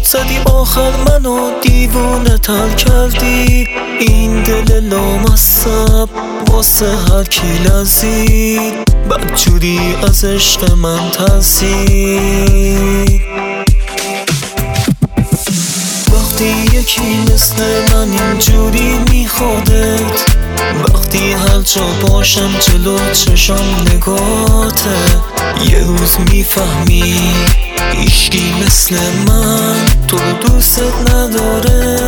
زدی آخر منو دیوونه تر کردی. این دل لامصب واسه هر کی لرزید، بدجوری از عشق من ترسید. وقتی یکی مثل من اینجوری میخوادت، وقتی هر جا باشم جلو چشم نگاته، یه روز میفهمی هیچکی مثل من تو رو دوست نداره.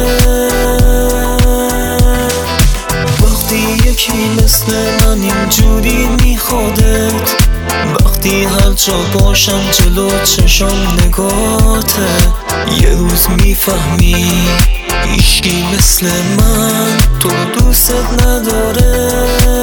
وقتی یکی مثل من اینجوری میخوادت، وقتی هر جا باشم جلو چشم نگاته، یه روز میفهمی هیچکی مثل من تو رو دوست نداره.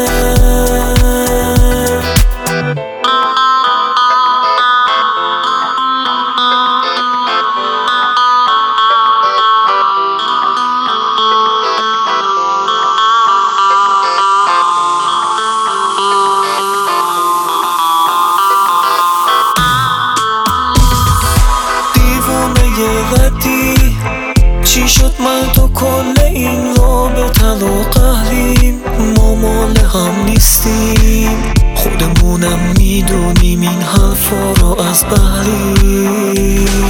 چی شد من تو کل این رابطه رو قهریم، ما مال هم نیستیم، خودمونم میدونیم این حرفا رو از بهریم.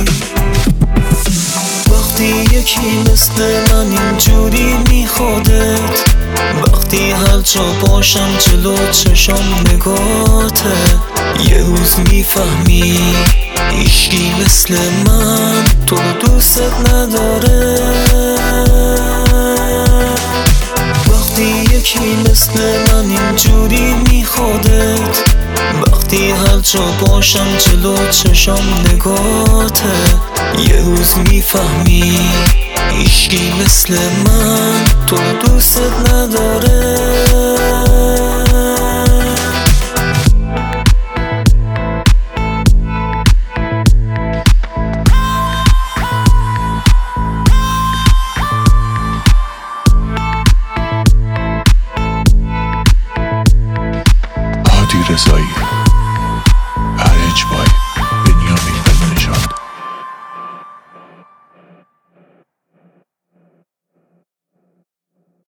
وقتی یکی مثل من اینجوری میخوادت، وقتی هر جا باشم جلو چشم نگاته، یه روز میفهمی هیچکی مثل من تو رو دوست نداره. وقتی یکی مثل من اینجوری میخوادت، وقتی هر جا باشم جلو چشم نگاته، یه روز میفهمی هیچکی مثل من تو رو دوست نداره. رضایی